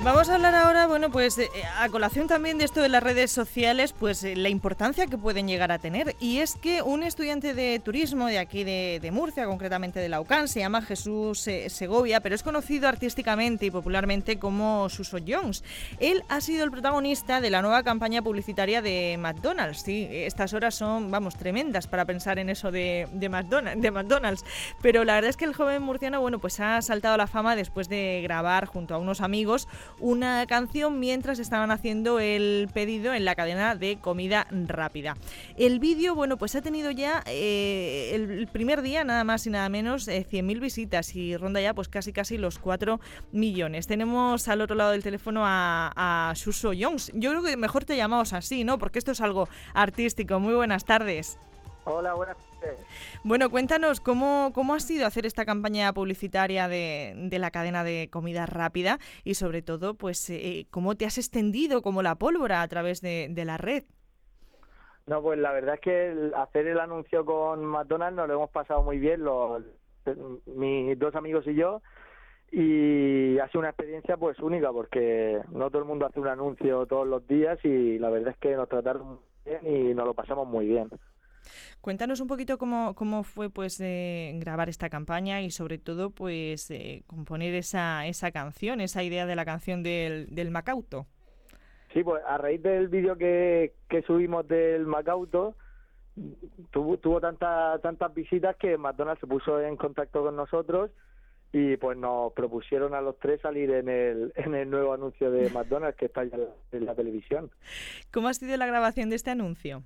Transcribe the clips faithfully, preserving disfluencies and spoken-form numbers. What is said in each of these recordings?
Vamos a hablar ahora, bueno, pues eh, a colación también de esto de las redes sociales, pues eh, la importancia que pueden llegar a tener. Y es que un estudiante de turismo de aquí de, de Murcia, concretamente de la UCAN, se llama Jesús eh, Segovia, pero es conocido artísticamente y popularmente como Suso Jones. Él ha sido el protagonista de la nueva campaña publicitaria de McDonald's. Sí, estas horas son, vamos, tremendas para pensar en eso de, de, McDonald's, de McDonald's. Pero la verdad es que el joven murciano, bueno, pues ha saltado a la fama después de grabar junto a unos amigos una canción mientras estaban haciendo el pedido en la cadena de comida rápida. El vídeo, bueno, pues ha tenido ya eh, el primer día nada más y nada menos eh, cien mil visitas y ronda ya pues casi casi los cuatro millones. Tenemos al otro lado del teléfono a, a Suso Jones. Yo creo que mejor te llamamos así, ¿no? Porque esto es algo artístico. Muy buenas tardes. Hola, buenas tardes. Bueno, cuéntanos, ¿cómo, cómo ha sido hacer esta campaña publicitaria de, de la cadena de comida rápida? Y sobre todo, pues, eh, ¿cómo te has extendido como la pólvora a través de, de la red? No, pues la verdad es que el hacer el anuncio con McDonald's nos lo hemos pasado muy bien, los, mis dos amigos y yo, y ha sido una experiencia pues única porque no todo el mundo hace un anuncio todos los días y la verdad es que nos trataron muy bien y nos lo pasamos muy bien. Cuéntanos un poquito cómo, cómo fue pues eh, grabar esta campaña y sobre todo pues eh, componer esa esa canción, esa idea de la canción del, del Macauto. Sí, pues a raíz del vídeo que, que subimos del Macauto tuvo, tuvo tantas tantas visitas que McDonald's se puso en contacto con nosotros y pues nos propusieron a los tres salir en el en el nuevo anuncio de McDonald's que está ya en la, en la televisión. ¿Cómo ha sido la grabación de este anuncio?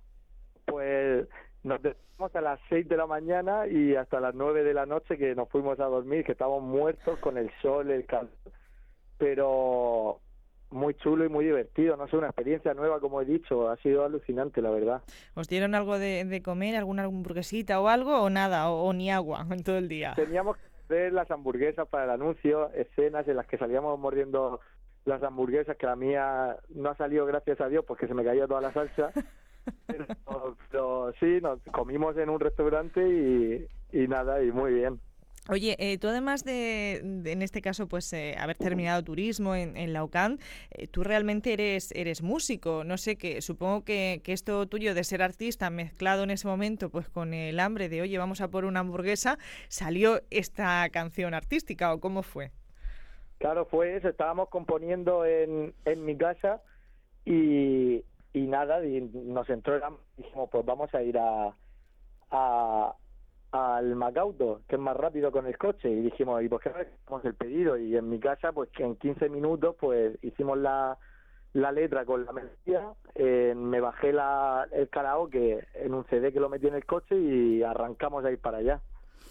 Pues nos despertamos a las seis de la mañana y hasta las nueve de la noche que nos fuimos a dormir, que estábamos muertos con el sol, el calor, pero muy chulo y muy divertido, no sé, una experiencia nueva, como he dicho, ha sido alucinante, la verdad. ¿Os dieron algo de, de comer, alguna hamburguesita o algo, o nada, o, o ni agua en todo el día? Teníamos que hacer las hamburguesas para el anuncio, escenas en las que salíamos mordiendo las hamburguesas, que la mía no ha salido, gracias a Dios, porque se me caía toda la salsa. Pero, pero sí, nos comimos en un restaurante y, y nada, y muy bien. Oye, eh, tú además de, de, en este caso, pues eh, haber terminado turismo en, en la UCAN, eh, tú realmente eres eres músico. No sé, que supongo que, que esto tuyo de ser artista mezclado en ese momento pues con el hambre de, oye, vamos a por una hamburguesa, ¿salió esta canción artística o cómo fue? Claro, fue eso. Estábamos componiendo en, en mi casa y... y nada, y nos entró el hambre y dijimos, pues vamos a ir a, a al Macauto, que es más rápido con el coche, y dijimos, ¿y por qué no hacemos el pedido? Y en mi casa, pues que en quince minutos, pues hicimos la, la letra con la melodía, eh, me bajé la, el karaoke en un C D que lo metí en el coche y arrancamos a ir para allá.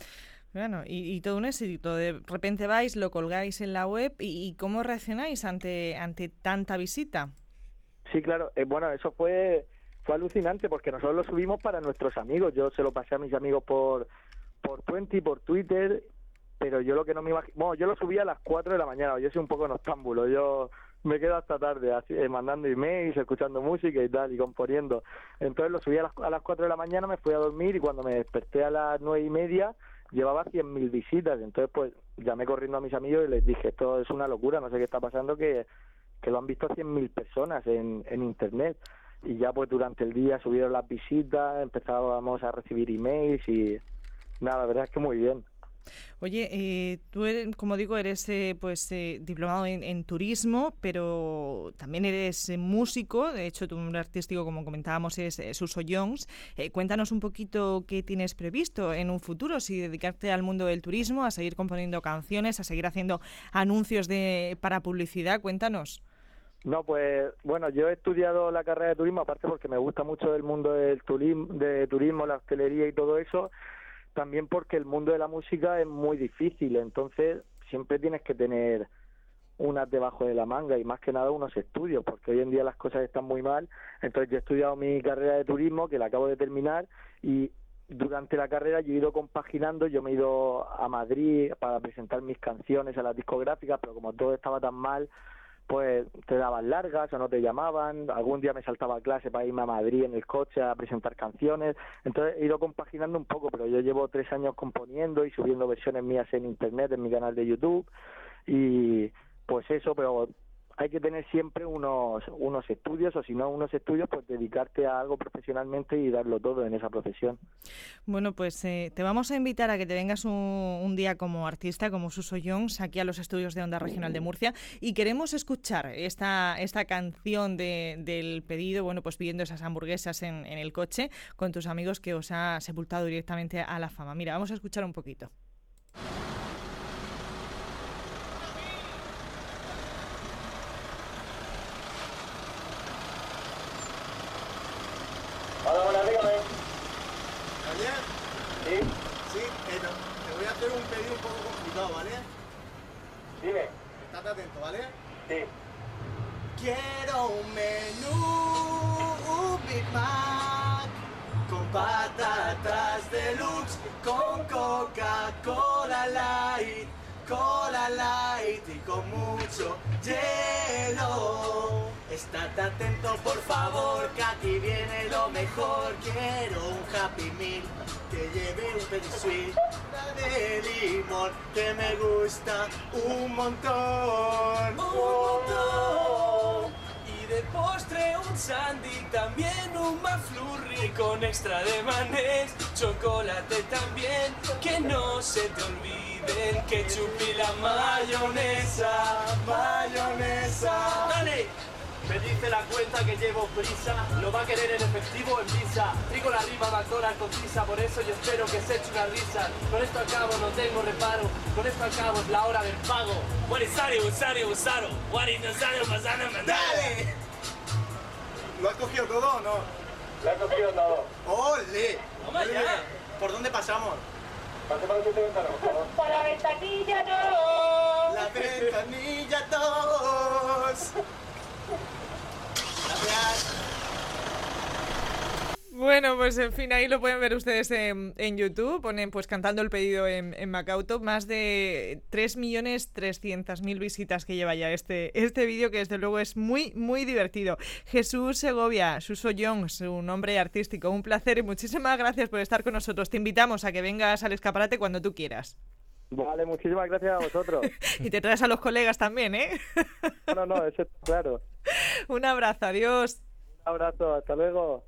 Bueno, y, y todo un éxito. De repente vais, lo colgáis en la web, y, y ¿cómo reaccionáis ante, ante tanta visita? Sí, claro. Eh, bueno, eso fue fue alucinante porque nosotros lo subimos para nuestros amigos. Yo se lo pasé a mis amigos por por Twenty, por Twitter, pero yo lo que no me imagino... Bueno, yo lo subí a las cuatro de la mañana. Yo soy un poco noctámbulo. Yo me quedo hasta tarde así, eh, mandando emails, escuchando música y tal, y componiendo. Entonces lo subí a las, a las cuatro de la mañana, me fui a dormir y cuando me desperté a las nueve y media llevaba cien mil visitas. Entonces pues llamé corriendo a mis amigos y les dije, esto es una locura, no sé qué está pasando, que... que lo han visto cien mil personas en, en internet y ya pues durante el día subieron las visitas, empezábamos a recibir emails y nada, la verdad es que muy bien. Oye, eh, tú eres, como digo, eres eh, pues eh, diplomado en, en turismo, pero también eres eh, músico. De hecho, tu nombre artístico, como comentábamos, es eh, Suso Jones. Eh, cuéntanos un poquito qué tienes previsto en un futuro, si dedicarte al mundo del turismo, a seguir componiendo canciones, a seguir haciendo anuncios de para publicidad. Cuéntanos. No, pues bueno, yo he estudiado la carrera de turismo, aparte porque me gusta mucho el mundo del turismo, de turismo, la hostelería y todo eso, también porque el mundo de la música es muy difícil, entonces siempre tienes que tener unas debajo de la manga y más que nada unos estudios, porque hoy en día las cosas están muy mal. Entonces yo he estudiado mi carrera de turismo, que la acabo de terminar, y durante la carrera yo he ido compaginando, yo me he ido a Madrid para presentar mis canciones a las discográficas, pero como todo estaba tan mal, pues te daban largas o no te llamaban, algún día me saltaba a clase para irme a Madrid en el coche a presentar canciones, entonces he ido compaginando un poco, pero yo llevo tres años componiendo y subiendo versiones mías en internet, en mi canal de YouTube, y pues eso, pero hay que tener siempre unos unos estudios, o si no unos estudios, pues dedicarte a algo profesionalmente y darlo todo en esa profesión. Bueno, pues eh, te vamos a invitar a que te vengas un, un día como artista, como Suso Jones, aquí a los estudios de Onda Regional de Murcia, y queremos escuchar esta esta canción de, del pedido, bueno, pues pidiendo esas hamburguesas en, en el coche con tus amigos, que os ha sepultado directamente a la fama. Mira, vamos a escuchar un poquito. Hola, hola, dígame. ¿Javier? ¿Sí? Sí, eh, no, te voy a hacer un pedido un poco complicado, ¿vale? Dime. Estate atento, ¿vale? Sí. Quiero un menú, un Big Mac, con patatas deluxe, con Coca-Cola Light, Cola Light y con mucho hielo. Estate atento, por favor, que aquí viene lo mejor. Quiero un Happy Meal que lleve un Petit Suisse de limón, que me gusta un montón. Un montón. Y de postre un sandy, también un McFlurry con extra de mayonesa, chocolate también, que no se te olvide el ketchup y la mayonesa, mayonesa. ¡Dale! Me dice la cuenta que llevo prisa, lo va a querer en efectivo o en visa. Trigo la rima McDonald's con prisa, por eso yo espero que se eche una risa. Con esto acabo, no tengo reparo, con esto acabo, es la hora del pago. What is Sario, Sario, Sario, what is Sario, Masana, ¡dale! ¿Lo has cogido todo o no? Lo he cogido todo. ¡Ole! ¡Toma ya! ¿Por dónde pasamos? Pase para el sitio de ventana, por favor. Por la ventanilla dos. La ventanilla dos. Gracias. Bueno, pues en fin, ahí lo pueden ver ustedes en, en YouTube, ponen pues cantando el pedido en, en Macauto, más de tres millones trescientas mil visitas que lleva ya este, este vídeo, que desde luego es muy, muy divertido. Jesús Segovia, Suso Jones, su nombre artístico, un placer y muchísimas gracias por estar con nosotros. Te invitamos a que vengas al escaparate cuando tú quieras. Vale, muchísimas gracias a vosotros. Y te traes a los colegas también, ¿eh? No, no, eso es claro. Un abrazo, adiós. Un abrazo, hasta luego.